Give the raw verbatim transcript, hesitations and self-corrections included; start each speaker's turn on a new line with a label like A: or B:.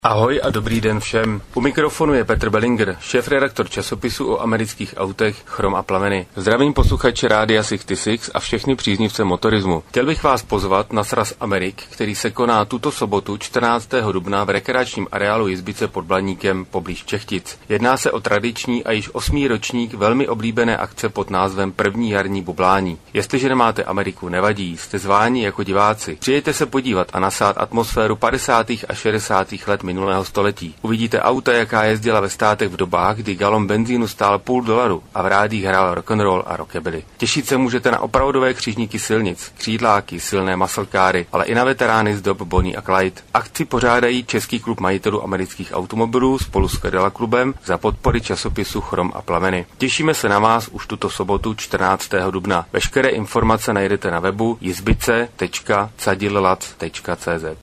A: Ahoj a dobrý den všem. U mikrofonu je Petr Bellinger, šéfredaktor časopisu o amerických autech Chrom a plameny. Zdravím posluchače Rádia šedesát šest a všechny příznivce motorismu. Chtěl bych vás pozvat na sraz Amerik, který se koná tuto sobotu čtrnáctého dubna v rekreačním areálu Jizbice pod Blaníkem poblíž Čechtic. Jedná se o tradiční a již osmý ročník velmi oblíbené akce pod názvem První jarní bublání. Jestliže nemáte Ameriku, nevadí, jste zváni jako diváci. Přijďte se podívat a nasát atmosféru padesátých a šedesátých let minulého století. Uvidíte auta, jaká jezdila ve státech v dobách, kdy galon benzínu stál půl dolaru a v rádích hrál rock'n'roll a rockabilly. Těšit se můžete na opravdové křižníky silnic, křídláky, silné muscle-káry, ale i na veterány z dob Bonnie a Clyde. Akci pořádají Český klub majitelů amerických automobilů spolu s Fedela klubem za podpory časopisu Chrom a plameny. Těšíme se na vás už tuto sobotu čtrnáctého dubna. Veškeré informace najdete na webu jizbice tečka cadillelac tečka cz.